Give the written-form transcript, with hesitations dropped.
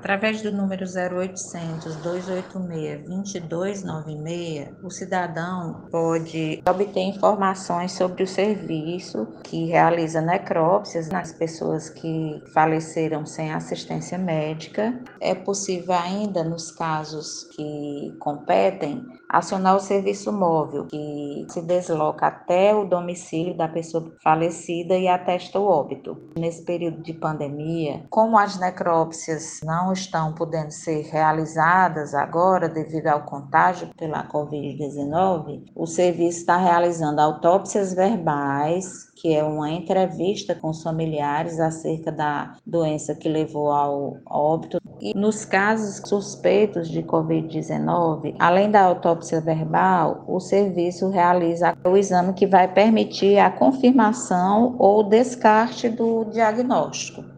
Através do número 0800 286 2296, o cidadão pode obter informações sobre o serviço que realiza necrópsias nas pessoas que faleceram sem assistência médica. É possível ainda, nos casos que competem, acionar o serviço móvel, que se desloca até o domicílio da pessoa falecida e atesta o óbito. Nesse período de pandemia, como as necrópsias não estão podendo ser realizadas agora devido ao contágio pela Covid-19, o serviço está realizando autópsias verbais, que é uma entrevista com os familiares acerca da doença que levou ao óbito. E nos casos suspeitos de Covid-19, além da autópsia verbal, o serviço realiza o exame que vai permitir a confirmação ou descarte do diagnóstico.